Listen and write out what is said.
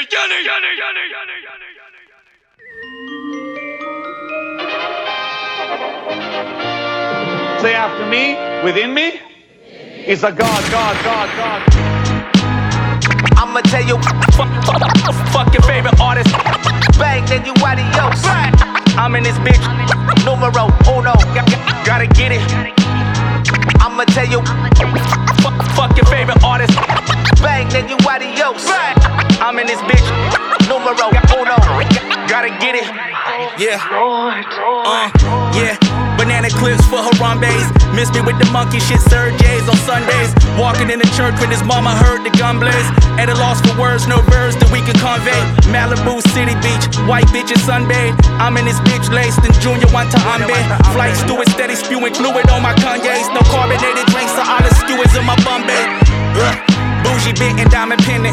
Say after me, within me is a God. I'ma tell you, fuck your favorite artist. Bang, then you adios. I'm in this bitch, numero uno. Gotta get it. I'ma tell you, fuck your favorite artist. Bang, then you adios. I'm in this bitch, numero uno. Gotta get it. Yeah. Yeah. Banana clips for Harambe's. Miss me with the monkey shit, Sergey's on Sundays. Walking in the church when his mama heard the gun blaze. At a loss for words, no verbs that we can convey. Malibu City Beach, white bitches sunbathe. I'm in this bitch laced in Junior Watanabe. Flight steward steady spewing fluid on my Kanye's. No carbonated drinks, so all the skewers in my Bombay. Bougie bit and diamond pendant.